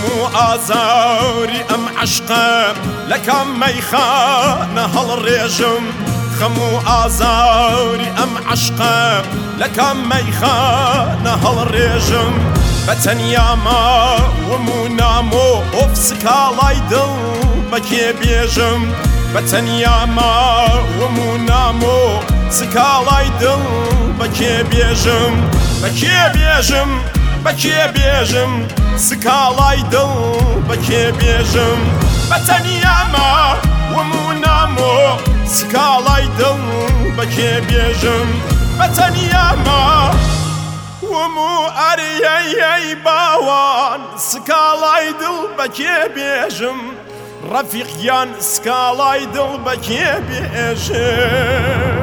هەموو ئازاری ئەم عەشقە لە کام مەیخانە هەڵڕێژم هەموو ئازاری ئەم عەشقە لە کام مەیخانە هەڵڕێژم بەتەنیا ماوم و نامۆ ئۆف سکاڵای دڵ بەکێ بێژم بەتەنیا ماوم و نامۆ سکاڵای دڵ بەکێ بێژم بەکێ بێژم بەکێ بێژم سکاڵای دڵ بەکێ بێژم بەتەنیا ماوم و نامۆ سکاڵای دڵ بەکێ بێژم بەتەنیا ماوم و ئەریەی باوان سکاڵای دڵ بەکێ بێژم ڕەفیقیان سکاڵای دڵ بەکێ بێژم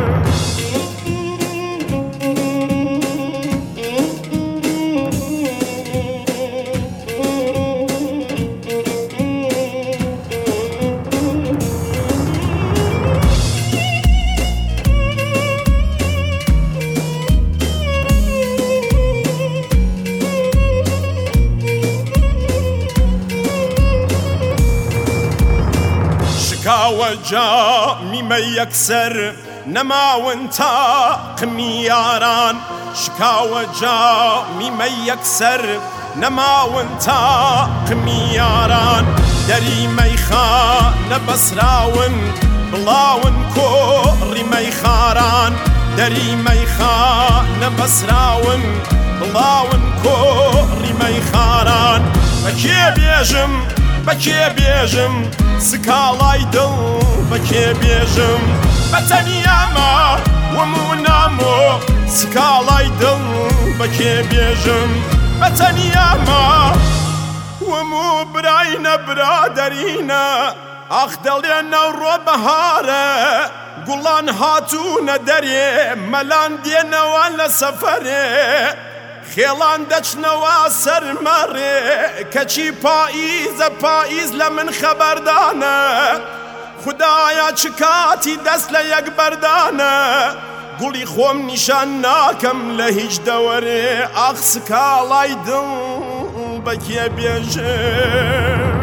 شکاوە جامیمە یەکسەر نەماون تاقمی یاران شکاوە جامیمە یەکسەر نەماون تاقمی یاران دەری مەیخانە بەسراون بڵاون کۆڕی مەیخاران دەری مەیخانە بەسراون بڵاون کۆڕی مەیخاران بەکێ بێژم بەکێ بێژم سکاڵای دڵ بەکێ بێژم بەتەنیا ماوم و نامۆ سکاڵای دڵ بەکێ بێژم بەتەنیا ماوم و براینە برادەرینە ئاخ دەڵێنە ڕۆ بەهارە گوڵان هاتوونە دەرێ مەلان دێنەوە لە سەفەرێ خێڵان دەچنەوە سەرمەڕێ کەچی پائیزە پائیز لە من خەبەردانە خودایە چ کاتی دەست لە یەک بەردانە گوڵی خۆم نیشان ناکەم لە هیچ دەوەرێ ئاخ سکاڵای دڵ بەکێ بێژم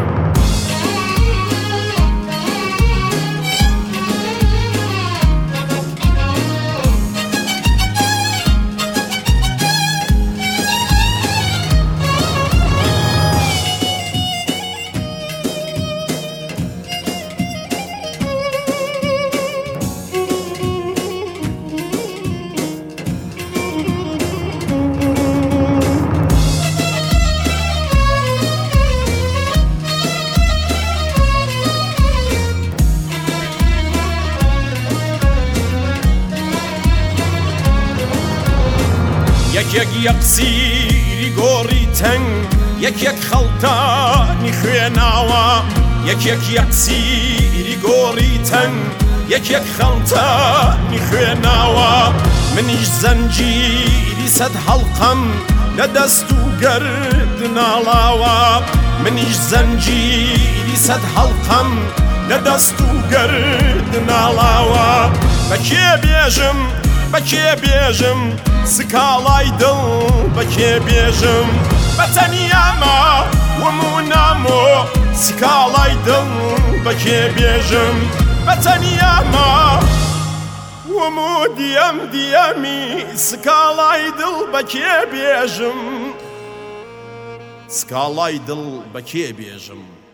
یەک یەقسیری گۆڕی تەنگ یەک خەڵتانی خوێناوە یەک یەقسیری گۆڕی تەنگ یەک خەڵتانی خوێناوە منیش زەنجیری سەد هەڵقەم لە دەست و گەرد ناڵاوە منیش زەنجیری سەد هەڵقەم لە دەست و گەرد ناڵاوە بەکێ بێژم بەکێ بێژم سکاڵای دڵ بەکێ بێژم بەتەنیا ماوم و نامۆ سکاڵای دڵ بەکێ بێژم بەتەنیا ماوم و دیەمی سکاڵای دڵ بەکێ بێژم سکاڵای دڵ بەکێ بێژم